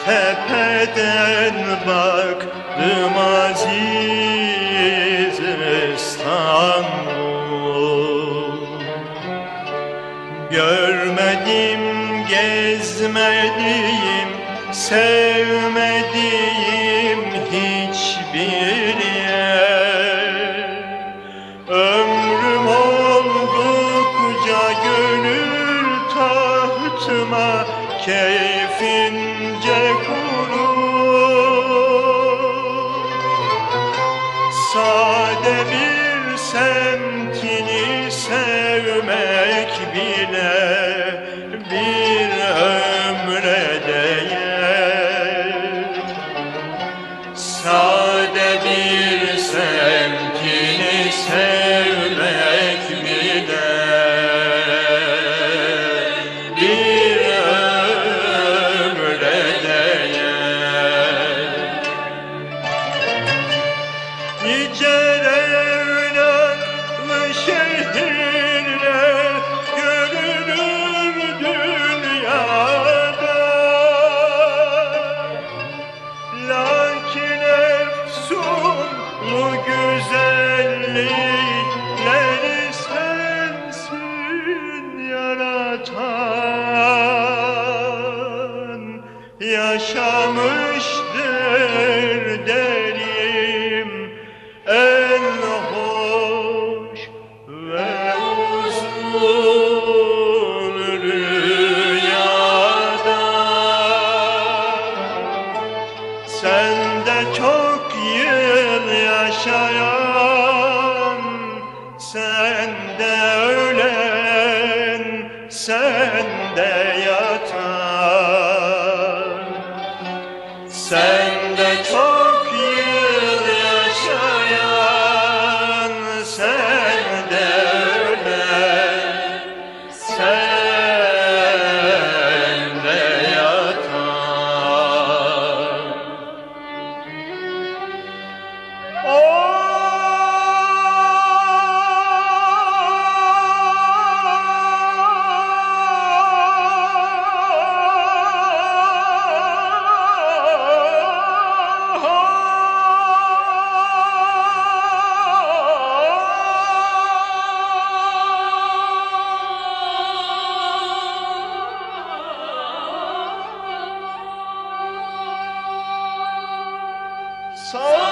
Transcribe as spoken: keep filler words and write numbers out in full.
tepeden baktım aziz İstanbul. Görmedim, gezmedim, sevmediğim hiçbir yer. Ömrüm oldukça gönül tahtıma keyfince kurur. Sade bir semtini sevmek bile bir ömre değer. Sade bir semtini sevmek bile bir ömre değer. Nice revnaklı şehirler görünür dünyada, lakin efsunlu güzellikleri sensin yaratan. Yaşamıştır derim en hoş ve uzun rüyada. Sen de çok yıl yaşayan, sen de ölen, sen de yatan. Sen de çok yıl yaşayan, sen de ölen, sen de yatan. So